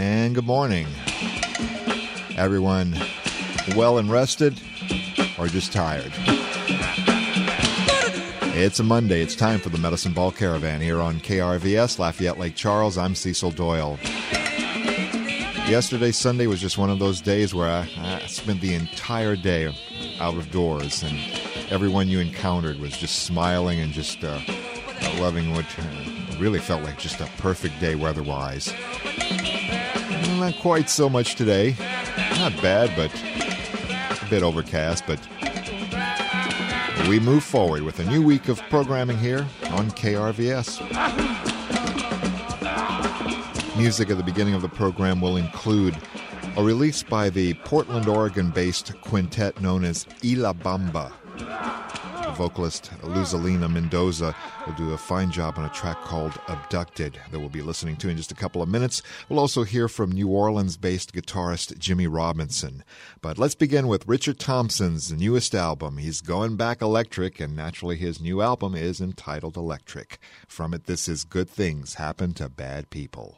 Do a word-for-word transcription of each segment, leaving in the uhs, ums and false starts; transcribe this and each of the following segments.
and good morning. Everyone well and rested or just tired? It's a Monday. It's time for the Medicine Ball Caravan here on K R V S, Lafayette Lake Charles. I'm Cecil Doyle. Yesterday, Sunday, was just one of those days where I, I spent the entire day out of doors, and everyone you encountered was just smiling and just uh, loving what uh, really felt like just a perfect day weather-wise. Not quite so much today. Not bad, but a bit overcast, but we move forward with a new week of programming here on K R V S. Music at the beginning of the program will include a release by the Portland, Oregon-based quintet known as Ila Bamba. Vocalist Luzalina Mendoza will do a fine job on a track called Abducted that we'll be listening to in just a couple of minutes. We'll also hear from New Orleans-based guitarist Jimmy Robinson. But let's begin with Richard Thompson's newest album. He's going back electric, and naturally his new album is entitled Electric. From it, this is Good Things Happen to Bad People.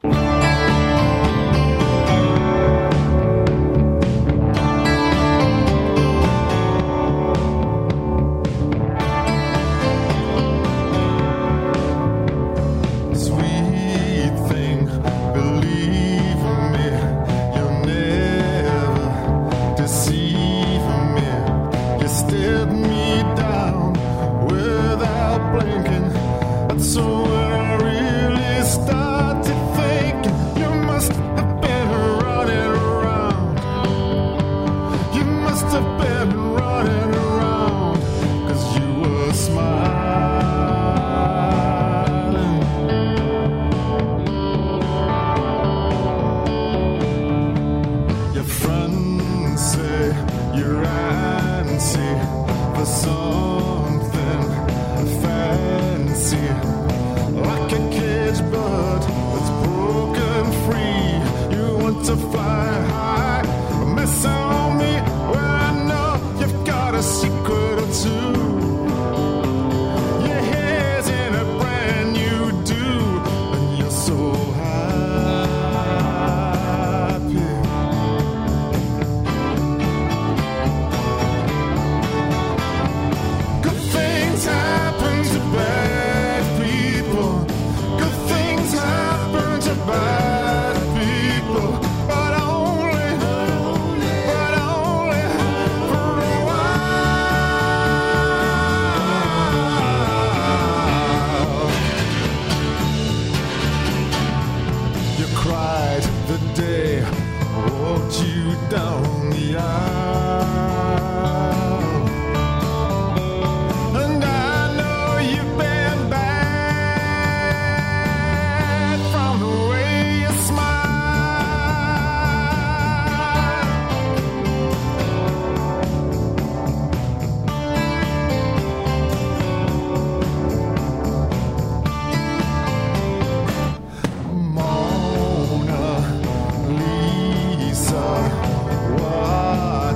What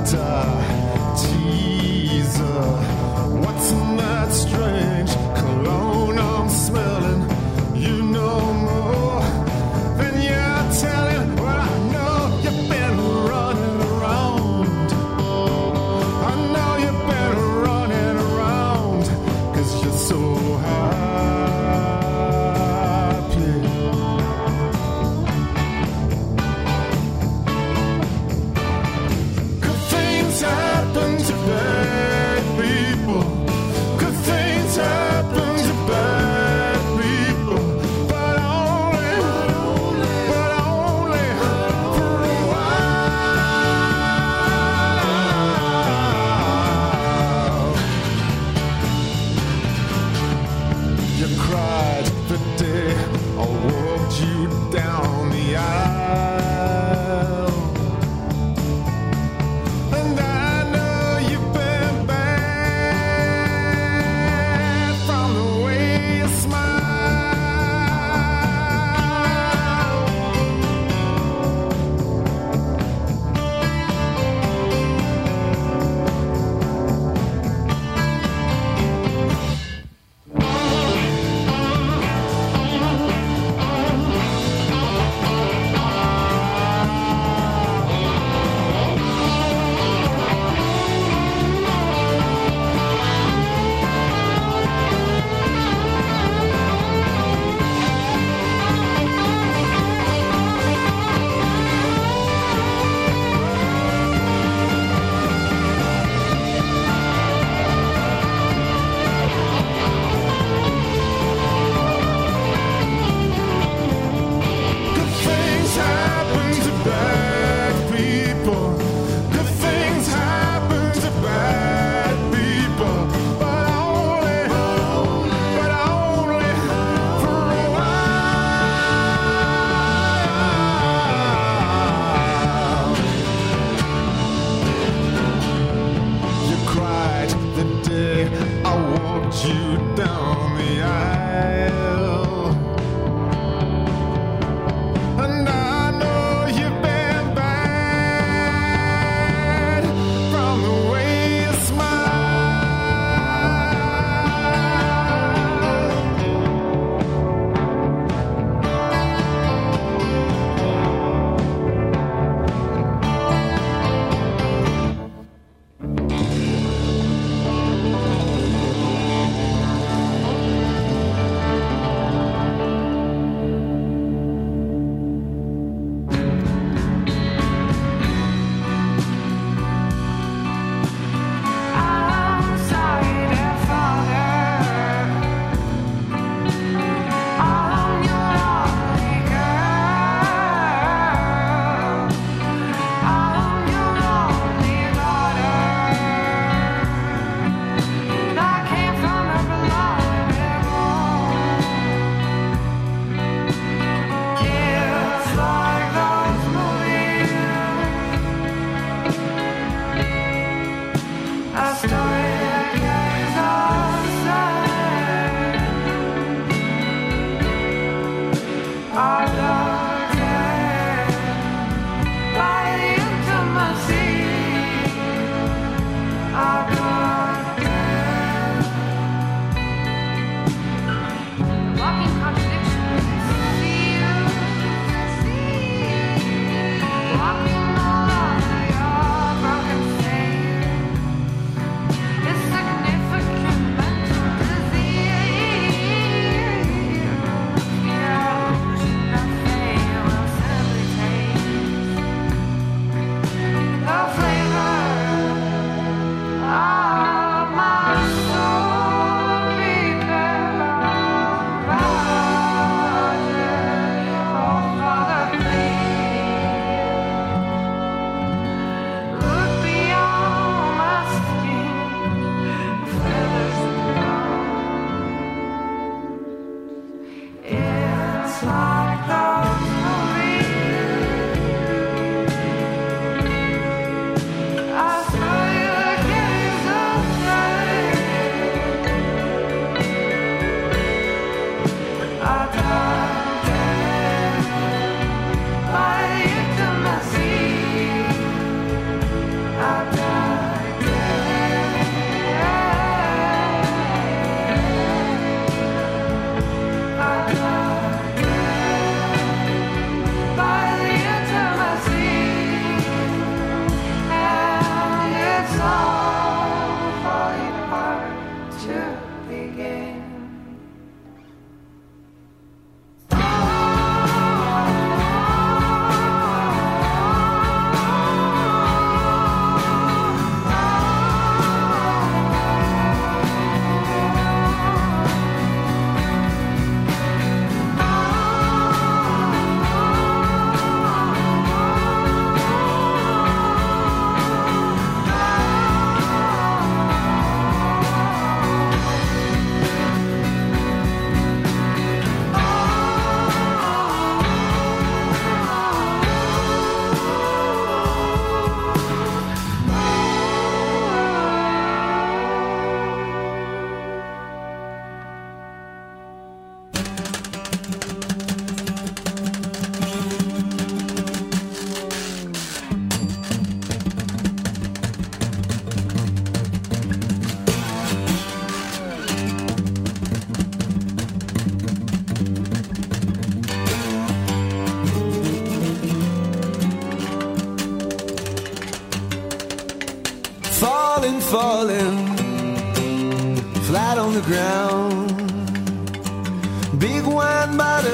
falling flat on the ground. Big wine bottle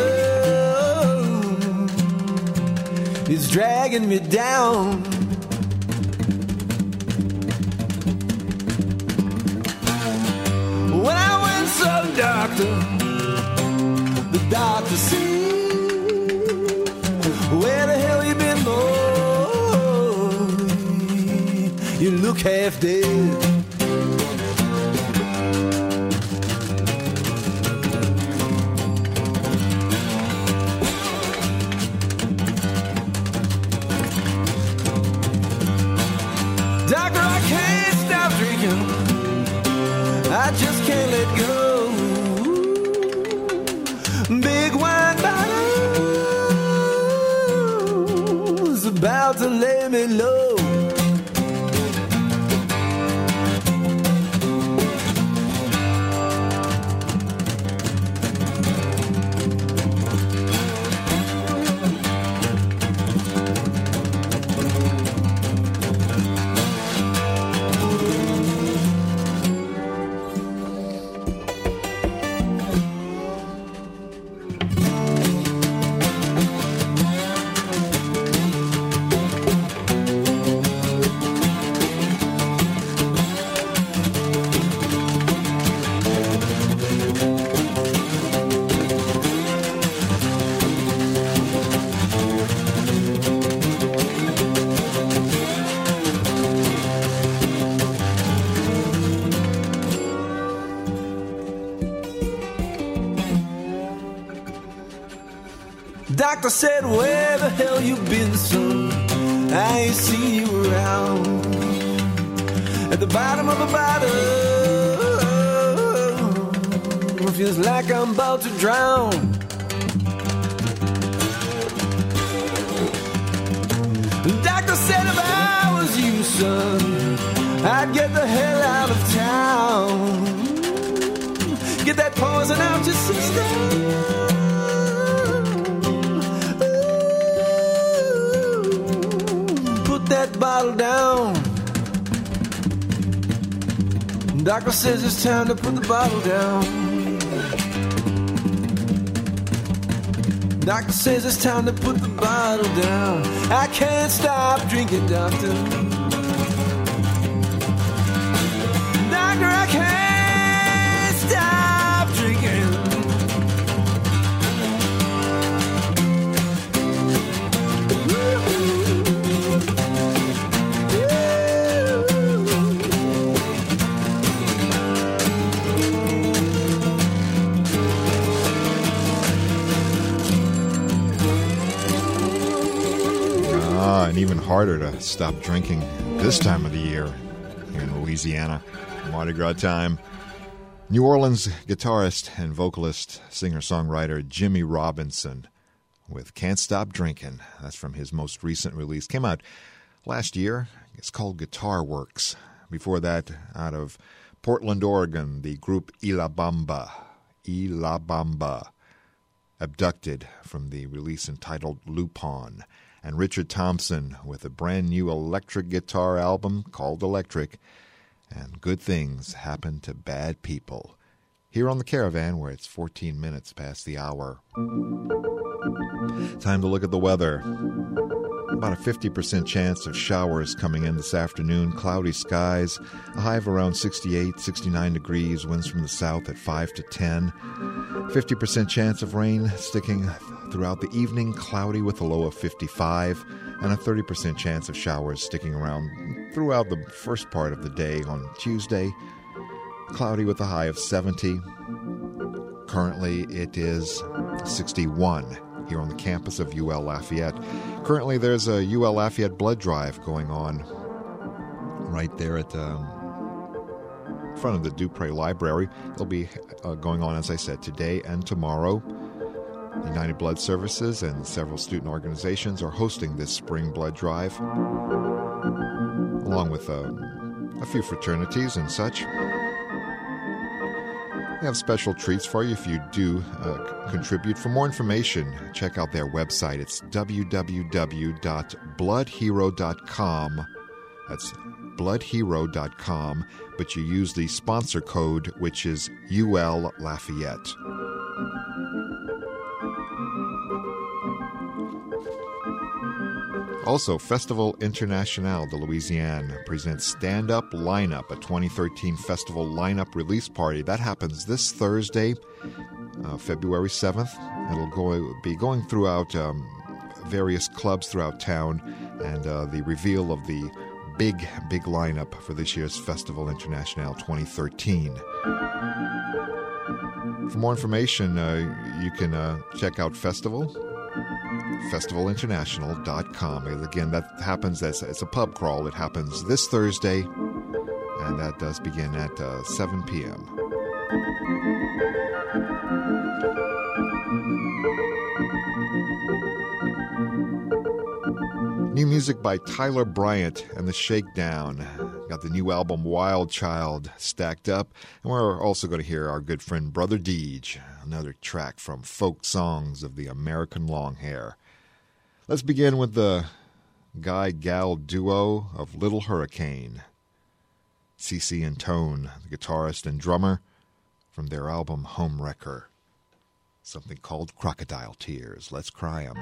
is dragging me down. When I went to the doctor, the doctor said, where the hell you been, boy? You look half dead. Doctor, I can't stop drinking. I just can't let go. Big wine bottle's about to lay me low. Doctor said, where the hell you been, son? I ain't seen you around. At the bottom of the bottle, feels like I'm about to drown. The doctor said if I was you, son, I'd get the hell out of town. Get that poison out your system. That bottle down. Doctor says it's time to put the bottle down. Doctor says it's time to put the bottle down. I can't stop drinking, doctor. Doctor, I can't stop drinking. And even harder to stop drinking this time of the year here in Louisiana. Mardi Gras time. New Orleans guitarist and vocalist, singer-songwriter Jimmy Robinson with Can't Stop Drinking. That's from his most recent release. Came out last year. It's called Guitar Works. Before that, out of Portland, Oregon, the group Y La Bamba. Y La Bamba. Abducted from the release entitled Lupon. And Richard Thompson with a brand new electric guitar album called Electric, and Good Things Happen to Bad People. Here on the Caravan, where it's fourteen minutes past the hour. Time to look at the weather. About a fifty percent chance of showers coming in this afternoon. Cloudy skies, a high of around sixty-eight, sixty-nine degrees, winds from the south at five to ten. fifty percent chance of rain sticking throughout the evening, cloudy with a low of fifty-five, and a thirty percent chance of showers sticking around throughout the first part of the day on Tuesday. Cloudy with a high of seventy. Currently, it is sixty-one here on the campus of U L Lafayette. Currently, there's a U L Lafayette blood drive going on right there at um, front of the Dupree Library. It'll be uh, going on, as I said, today and tomorrow. United Blood Services and several student organizations are hosting this spring blood drive, along with uh, a few fraternities and such. We have special treats for you if you do uh, contribute. For more information, check out their website. It's w w w dot blood hero dot com That's blood hero dot com, but you use the sponsor code, which is U L Lafayette. Also, Festival International de Louisiane presents Stand Up Lineup, a twenty thirteen festival lineup release party. That happens this Thursday, uh, February seventh. It'll go, be going throughout um, various clubs throughout town, and uh, the reveal of the big, big lineup for this year's Festival International twenty thirteen. For more information, uh, you can uh, check out Festival, festival international dot com. Again, that happens, as it's a pub crawl. It happens this Thursday, and that does begin at uh, seven p.m. New music by Tyler Bryant and the Shakedown. Got the new album Wild Child stacked up. And we're also going to hear our good friend Brother Deej, another track from Folk Songs of the American Longhair. Let's begin with the guy-gal duo of Little Hurricane. CeCe and Tone, the guitarist and drummer, from their album Homewrecker. Something called Crocodile Tears. Let's cry 'em.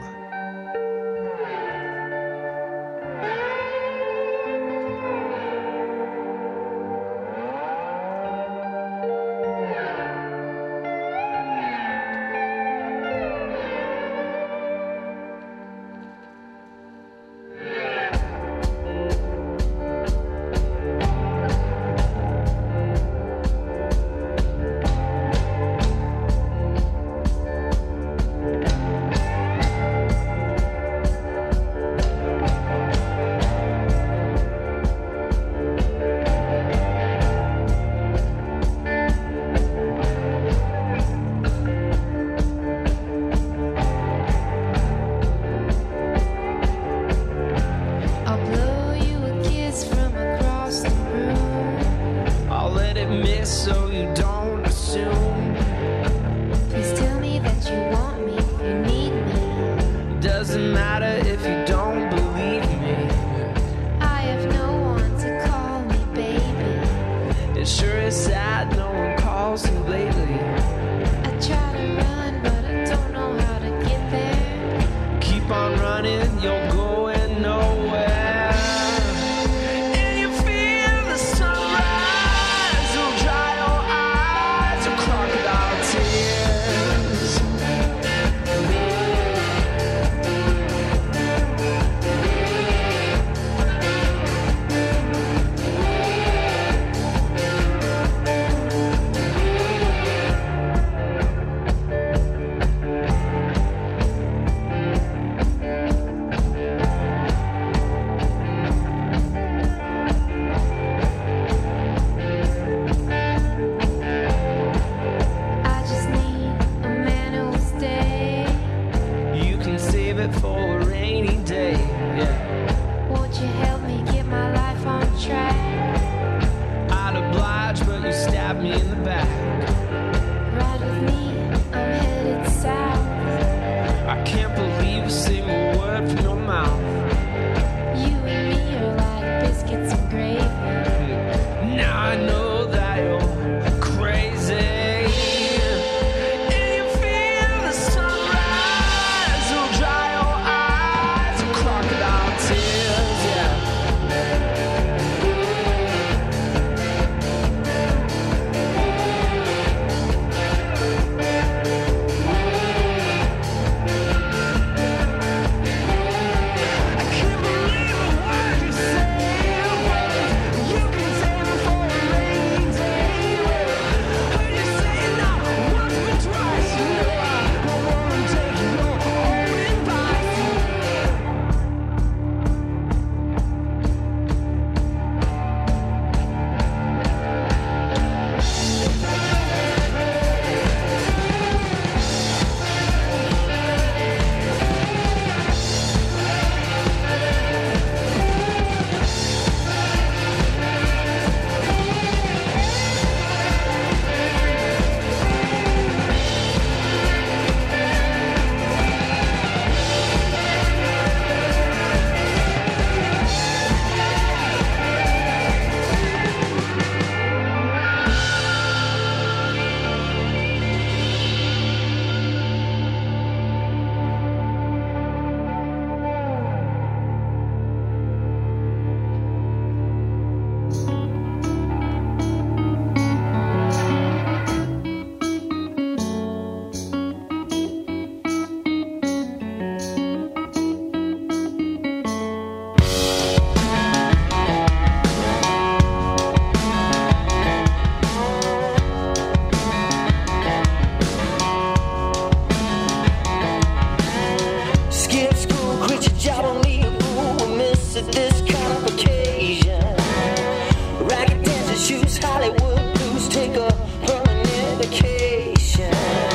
your job only a fool will miss at this kind of occasion. Ragged dancing shoes, Hollywood blues, take a permanent vacation.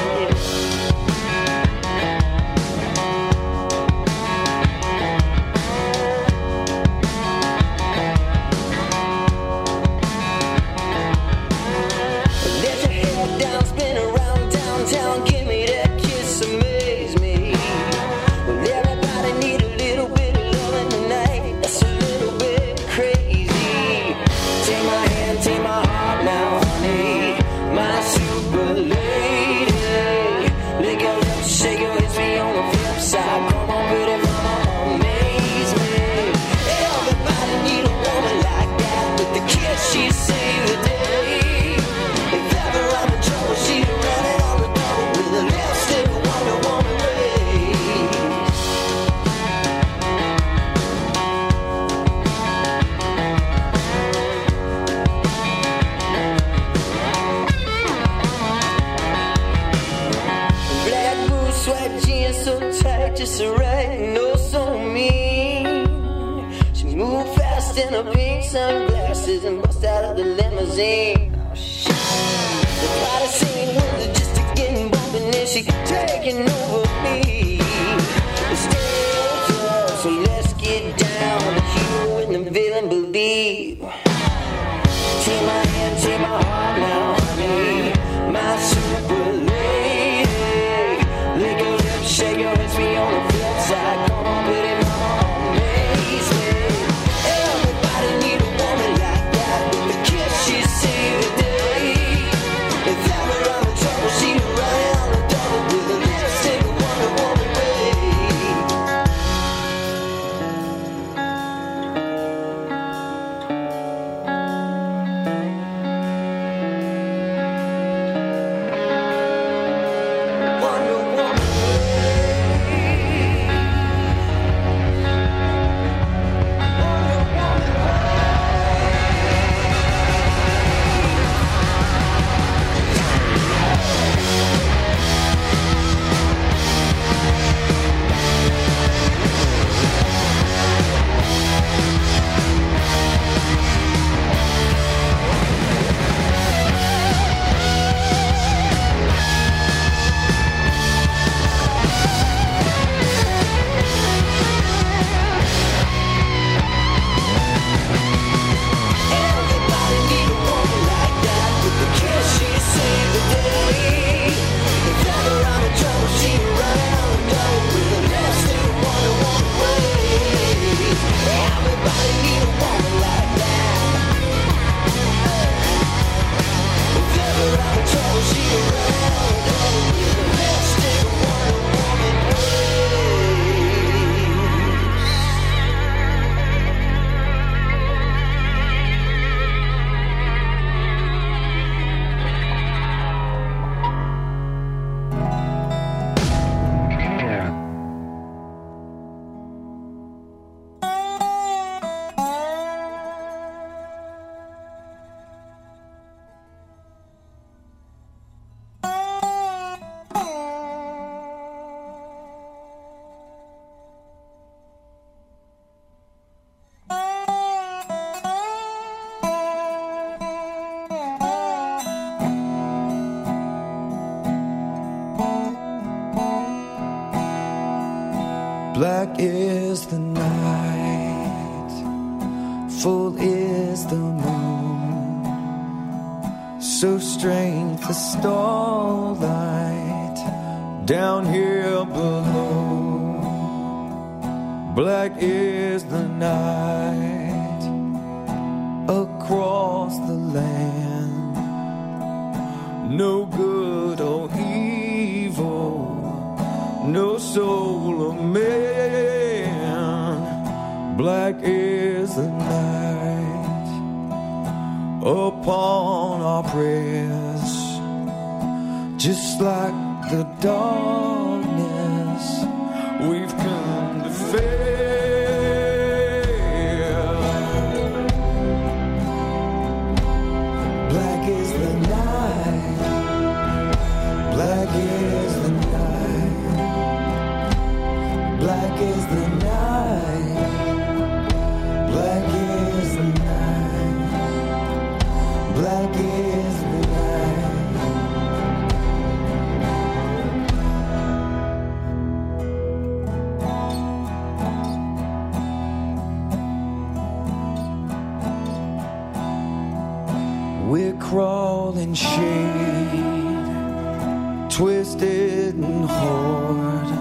Let your head down, spin around downtown, give me that kiss, amaze me. Well, everybody need a little bit of loving tonight, that's a little bit crazy. Take my hand, take my heart now, honey, my super lady. Lick your lips, shake your hips, be on the flip side. Come on, pretty mama, amaze me. Everybody need a woman like that, with the kiss she saved the day. If ever I'm in trouble, she'd run it on the double with a lipstick, a Wonder Woman ways. Black boots, white jeans, so tight, just right, no so mean. She moved fast in her pink sunglasses and bust out of the limousine. Oh, shit. The party scene was just a getting bumping and she taking over me. Stay up, so let's get down. The hero and the villain believe. Take my hand, take my heart now, honey, my super lady. Lick your lips, shake your hips, be on the flip side. Come on, pretty mama, amaze me. Everybody need a woman like that, with the kiss she saved the day. If ever I'm in trouble, she'd run it on the double with a lipstick, a Wonder Woman ways. Wonder Woman Everybody need a woman like that, with the kiss she saved the day. If ever I'm in trouble, she'd run it on the double with a lipstick, a Wonder Woman ways. Everybody need a woman like that. If ever I'm in trouble, she'd run it on the double with a lipstick, a Wonder Woman ways. Black is the night, full is the moon. So strange the starlight down here below. Black is the night across the land. No good or evil, no soul of man. Black is the night upon our prayers, just like the darkness we've come to fear. Black is the night, black is the night, black is the night. crawling shade, twisted and hoard,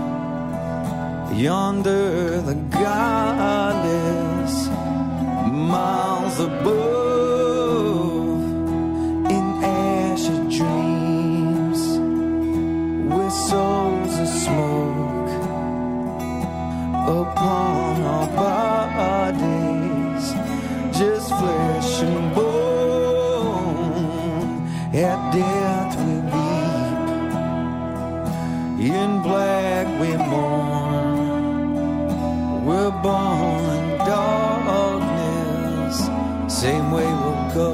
yonder the goddess, miles above, in ashy dreams, with souls of smoke upon our bodies, just flesh and bone. At death we weep, in black we mourn. We're born in darkness, same way we'll go.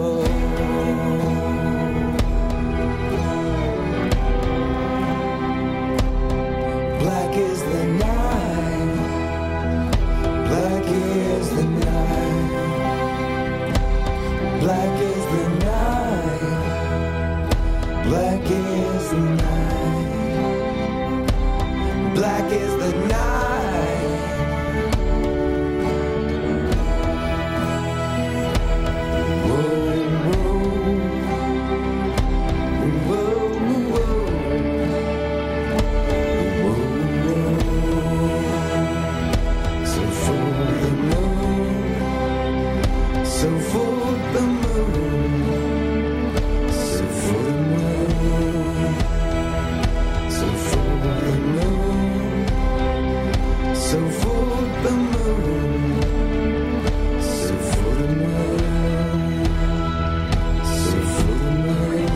Black is the night, black is the night, black is the night, black is the night, black is the night. So for the moon, so for the moon, so for the moon, so for the moon, so for the moon, so for the moon.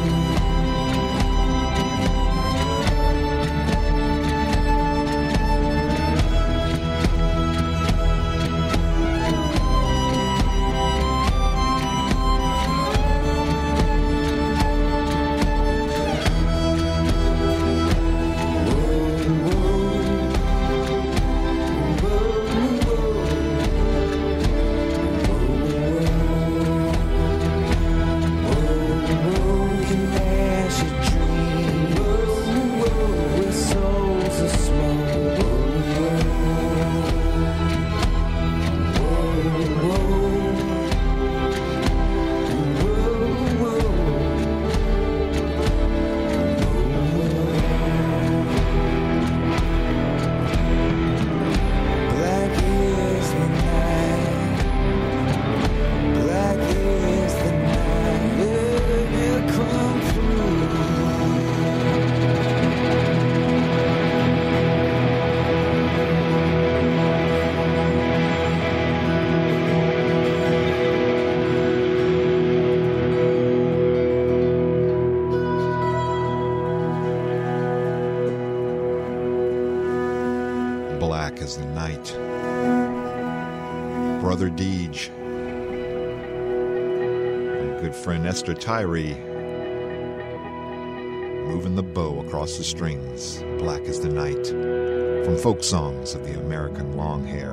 Black as the night. Brother Deej and good friend Esther Tyree moving the bow across the strings. Black as the night, from folk songs of the American long hair.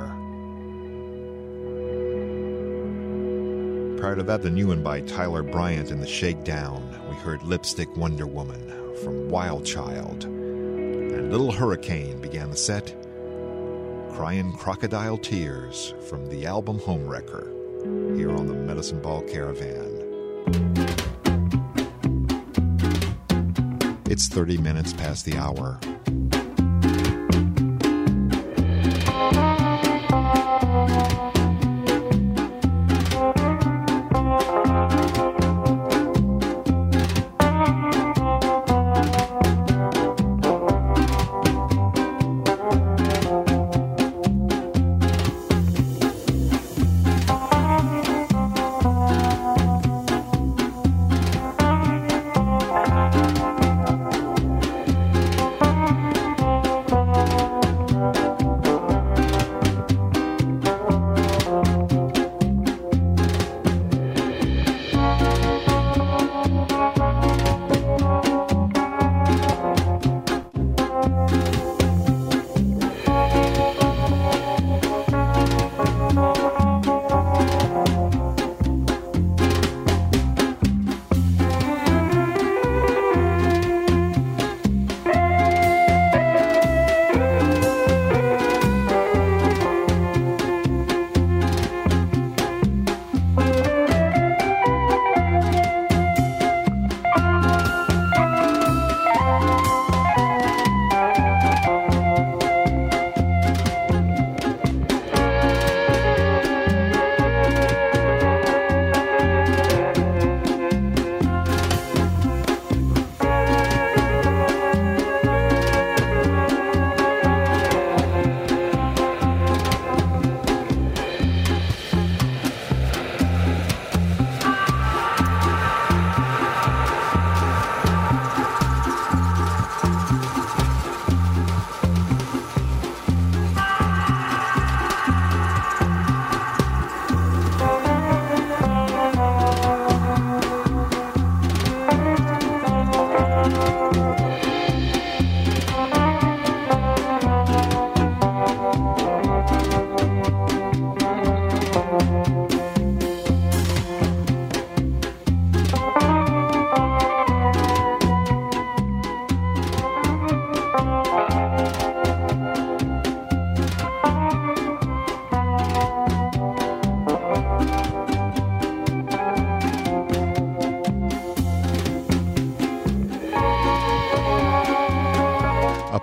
Prior to that, the new one by Tyler Bryant and the Shakedown. We heard Lipstick Wonder Woman from Wild Child. And Little Hurricane began the set. Crying Crocodile Tears from the album Homewrecker, here on the Medicine Ball Caravan. It's thirty minutes past the hour.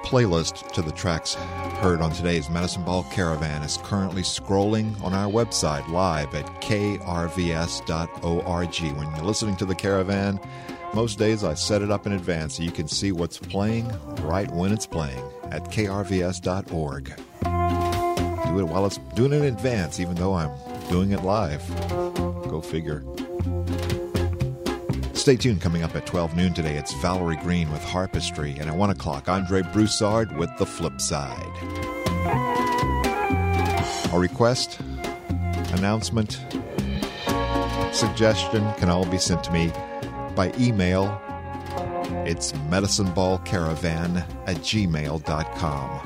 playlist to the tracks heard on today's Medicine Ball Caravan is currently scrolling on our website live at k r v s dot org. When you're listening to the Caravan, most days I set it up in advance so you can see what's playing right when it's playing at k r v s dot org. Do it while it's doing it in advance, even though I'm doing it live. Go figure. Stay tuned. Coming up at twelve noon today, it's Valerie Green with Harpistry, and at one o'clock, Andre Broussard with The Flip Side. A request, announcement, suggestion can all be sent to me by email. It's medicineballcaravan at gmail dot com.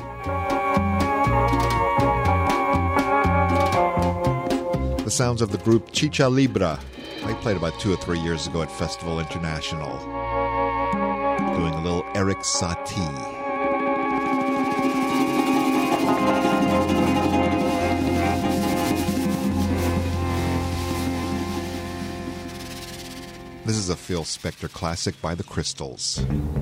The sounds of the group Chicha Libra. They played about two or three years ago at Festival International, doing a little Eric Satie. This is a Phil Spector classic by the Crystals.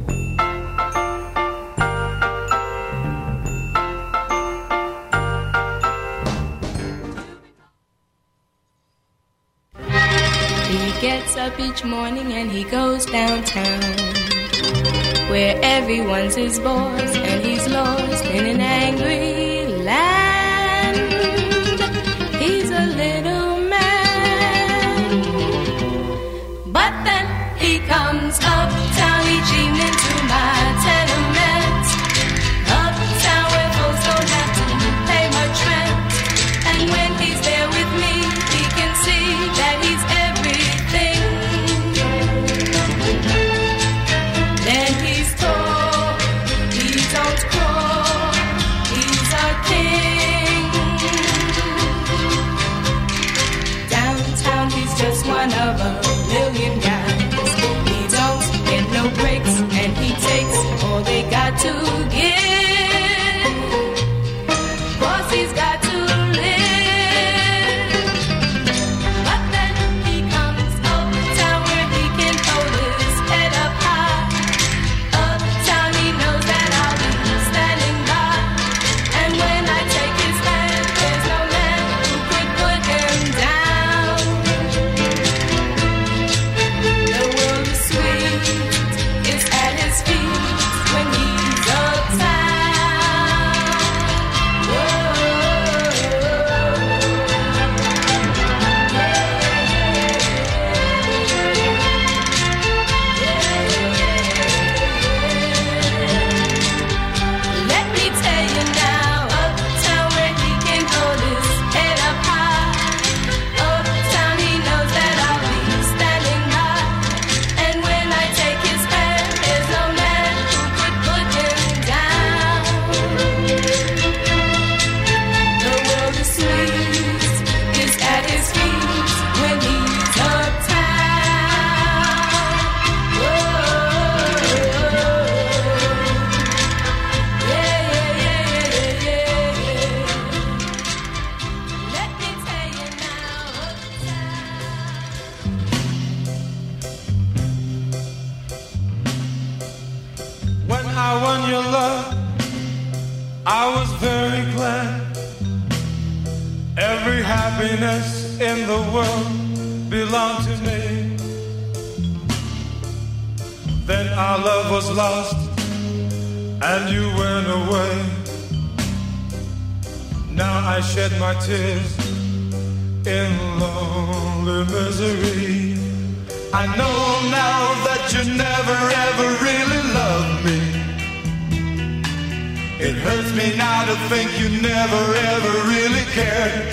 He gets up each morning and he goes downtown, where everyone's his boss and he's lost in an angry land. He's a little man, but then he comes uptown each evening to my tenement, uptown where folks don't have to pay much rent. And when he's there with me, he can see that he's everything. Then he's tall, he don't crawl, he's our king. Downtown he's just one of a million guys. He don't get no breaks and he takes all they got to give. Cause he's got to live. But then he comes uptown where he can hold his head up high. Uptown he knows that I'll be standing by. And when I take his hand, there's no man who could put him down. The world is sweet, it's at his feet when he's uptown. Whoa. Let me tell you now, uptown where he can hold his head up high. Uptown he knows that I'll be standing by. And when I take his hand, there's no man who could put him down. The world is sweet, is at his feet when he's uptown. Whoa. Yeah, yeah, yeah, yeah, yeah. Let me tell you now, uptown. When I won your love, I was very glad. Every happiness in the world belonged to me. Then our love was lost and you went away. Now I shed my tears in lonely misery. I know now that you never ever really loved me. It hurts me now to think you never ever really cared.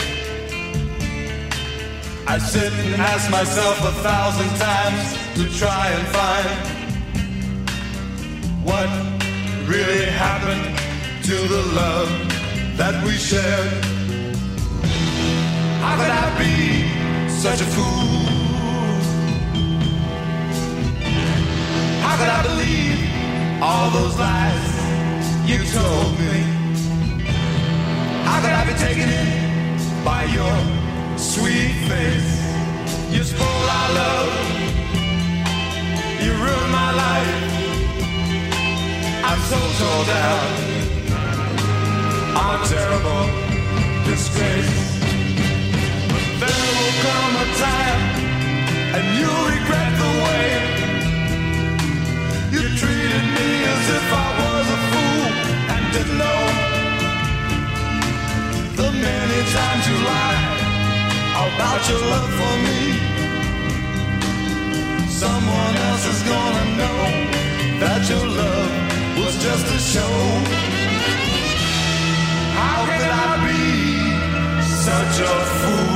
I sit and ask myself a thousand times to try and find what really happened to the love that we shared. How could I be such a fool? How could I believe all those lies you told me? How could I be taken in by your sweet face? You spoiled our love, you ruined my life. I'm so tore down. I'm a terrible disgrace. But there will come a time, and you'll regret the way you treated me as if I was a fool and didn't know the many times you lied about your love for me. Someone else is gonna know that your love was just a show. How could I be such a fool?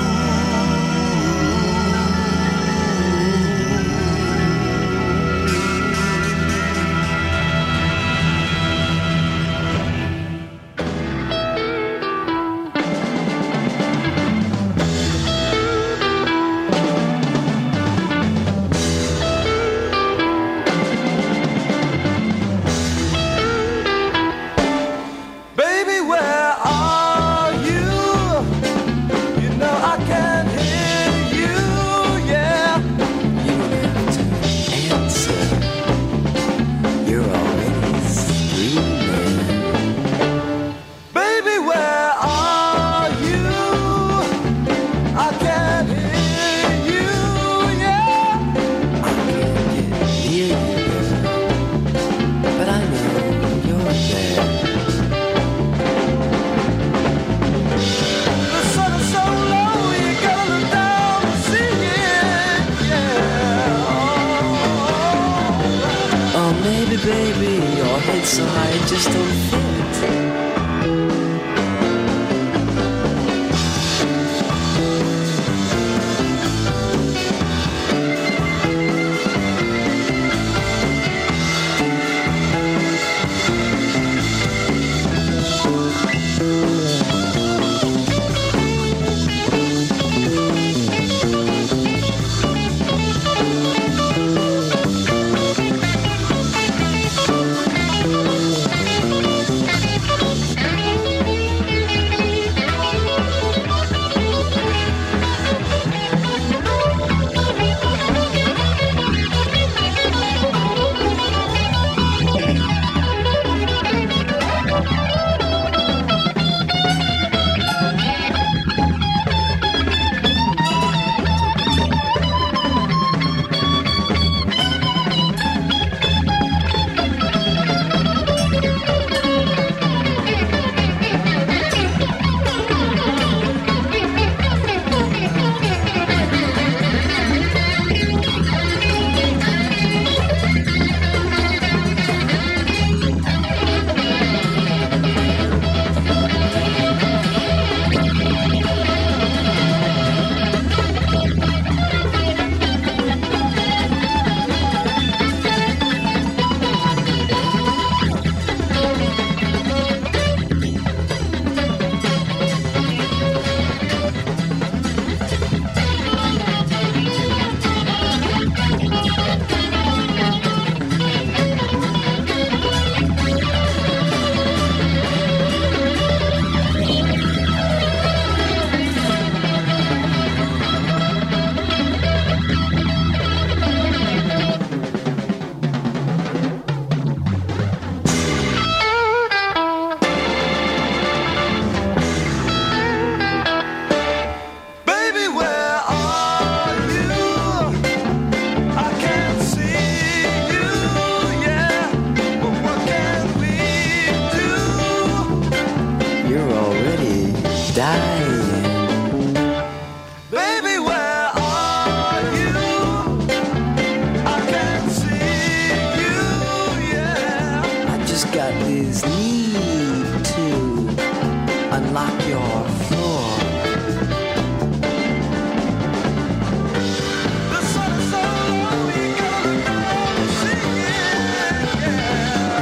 So I just don't fit.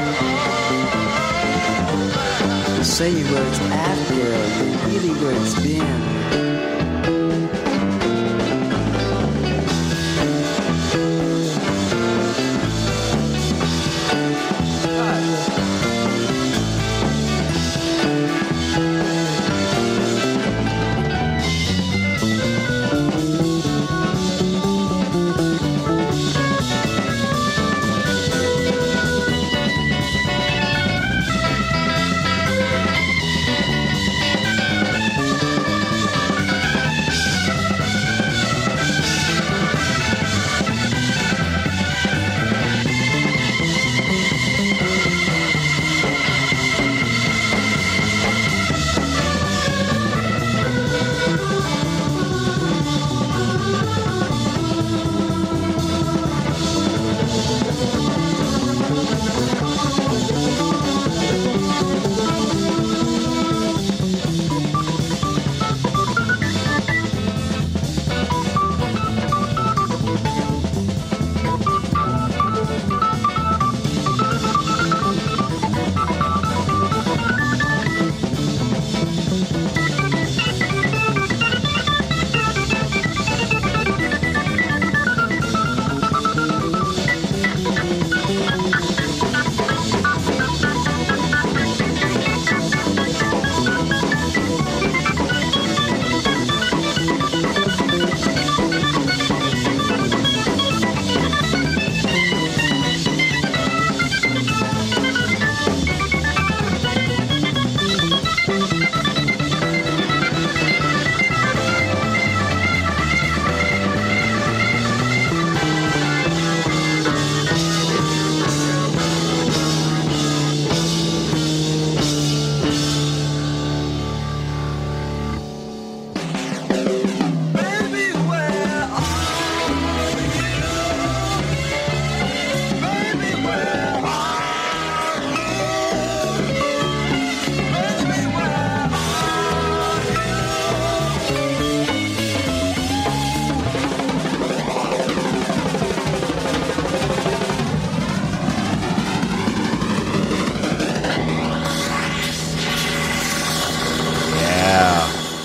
Say where it's at, girl. You really where it's been.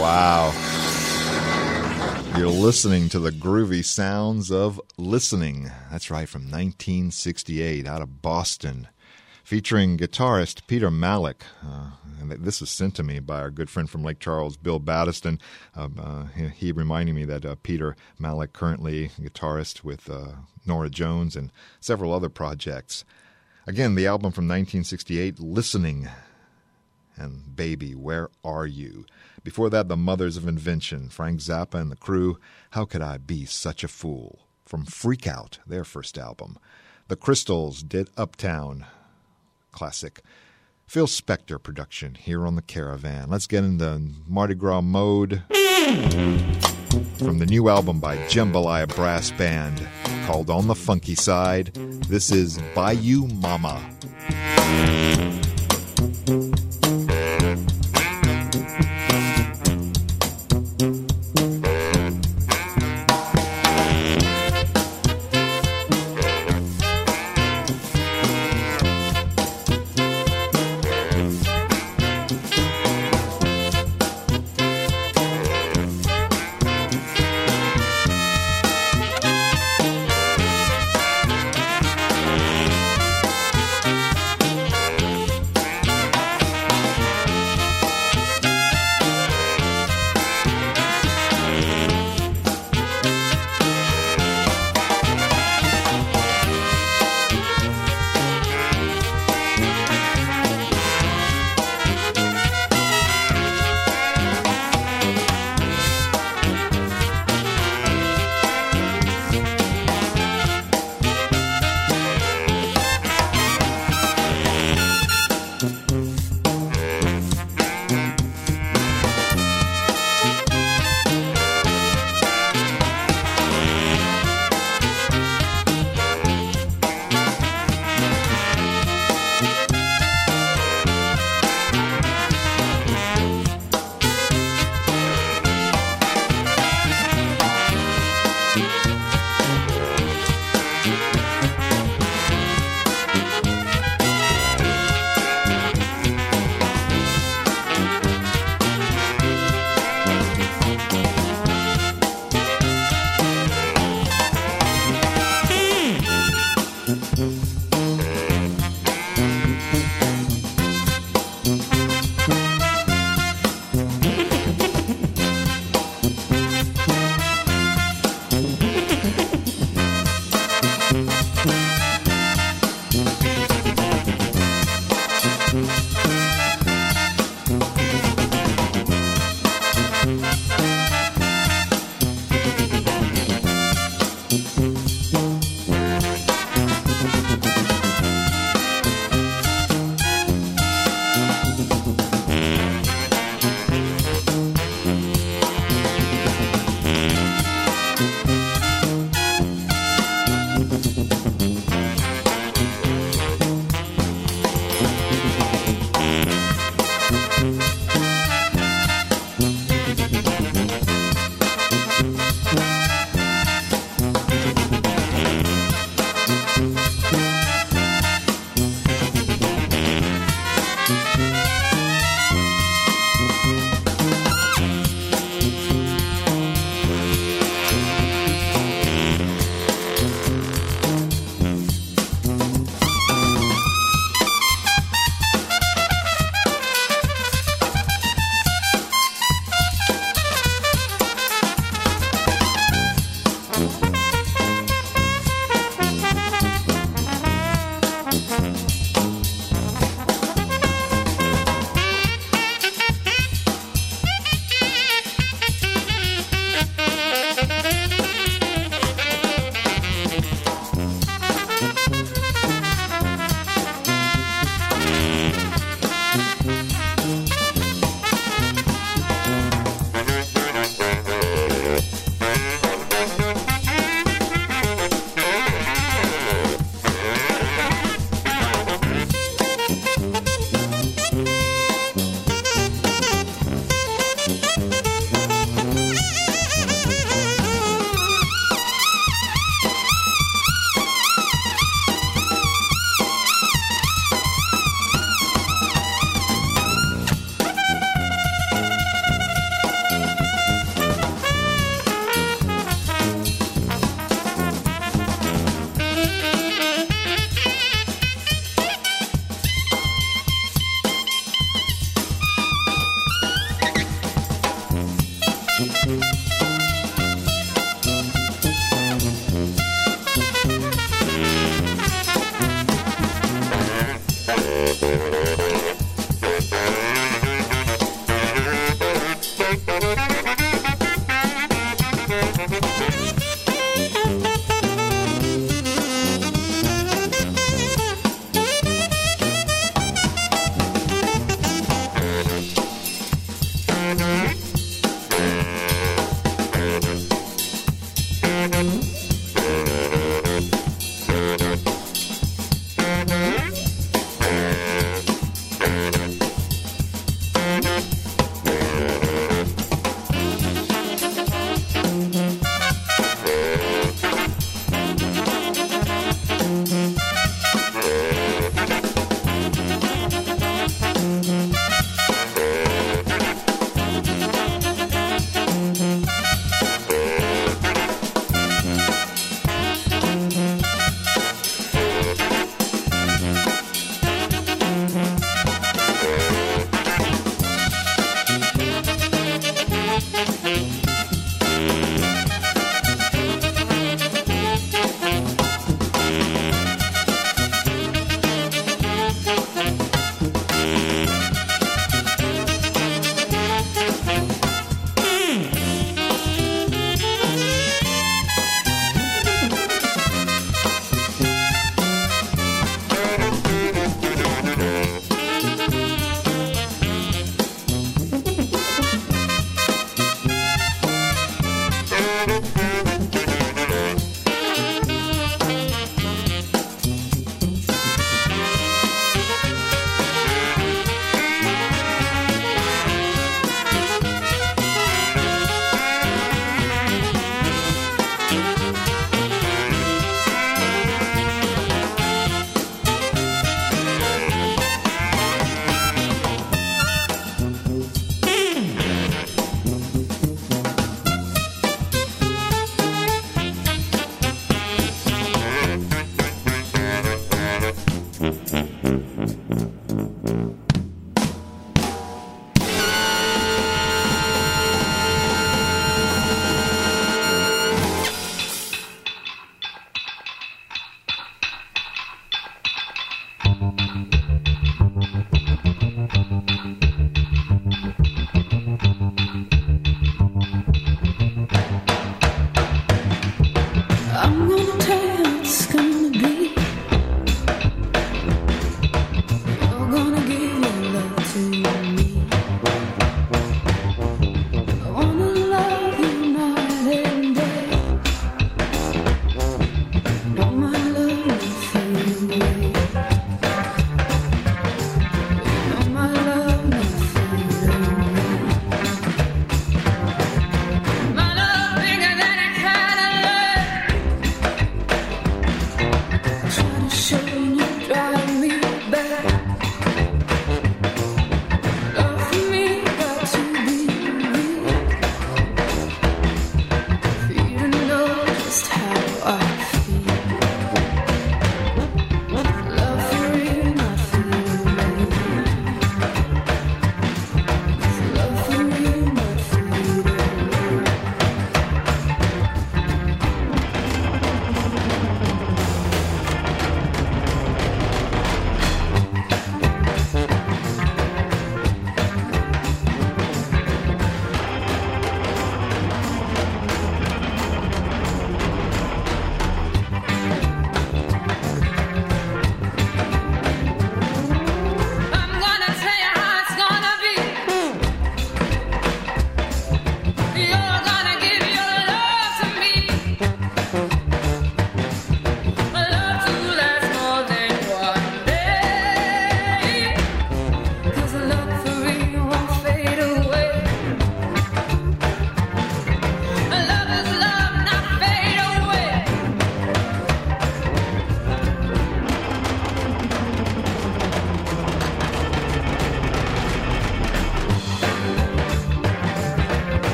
Wow. You're listening to the groovy sounds of Listening. That's right, from nineteen sixty-eight out of Boston, featuring guitarist Peter Malick. Uh, and this was sent to me by our good friend from Lake Charles, Bill Battiston. Uh, uh, he, he reminded me that uh, Peter Malick, currently guitarist with uh, Norah Jones and several other projects. Again, the album from nineteen sixty-eight, Listening, and Baby, Where Are You? Before that, The Mothers of Invention, Frank Zappa and the Crew, How Could I Be Such a Fool? From Freak Out, their first album. The Crystals did Uptown, classic. Phil Spector production here on The Caravan. Let's get into Mardi Gras mode from the new album by Jambalaya Brass Band called On the Funky Side. This is Bayou Mama. Thank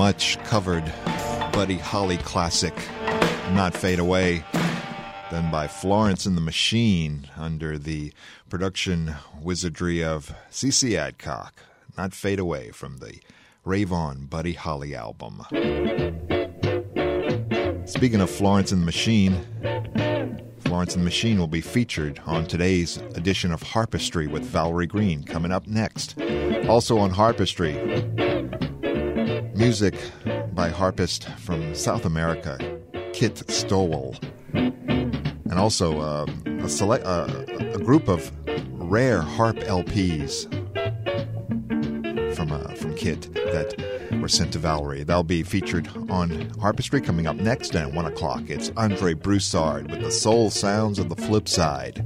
much covered Buddy Holly classic, Not Fade Away, done by Florence and the Machine under the production wizardry of C C Adcock. Not Fade Away from the Rave On Buddy Holly album. Speaking of Florence and the Machine, Florence and the Machine will be featured on today's edition of Harpistry with Valerie Green, coming up next. Also on Harpistry, music by harpist from South America, Kit Stowell. And also uh, a, select, uh, a group of rare harp L Ps from, uh, from Kit that were sent to Valerie. They'll be featured on Harpistry coming up next at one o'clock. It's Andre Broussard with the soul sounds of the flip side.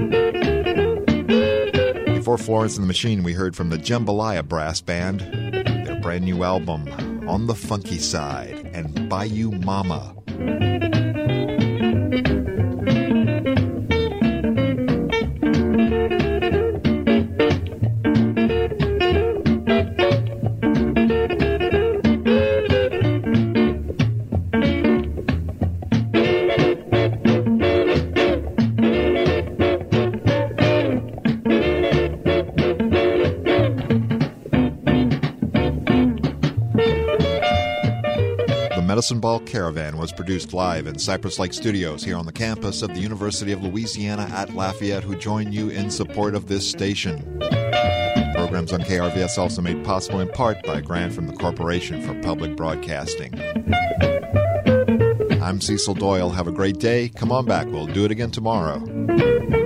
Before Florence and the Machine, we heard from the Jambalaya Brass Band, their brand new album, On the Funky Side, and Bayou Mama. Medicine Ball Caravan was produced live in Cypress Lake Studios here on the campus of the University of Louisiana at Lafayette, who join you in support of this station. Programs on K R V S also made possible in part by a grant from the Corporation for Public Broadcasting. I'm Cecil Doyle. Have a great day. Come on back. We'll do it again tomorrow.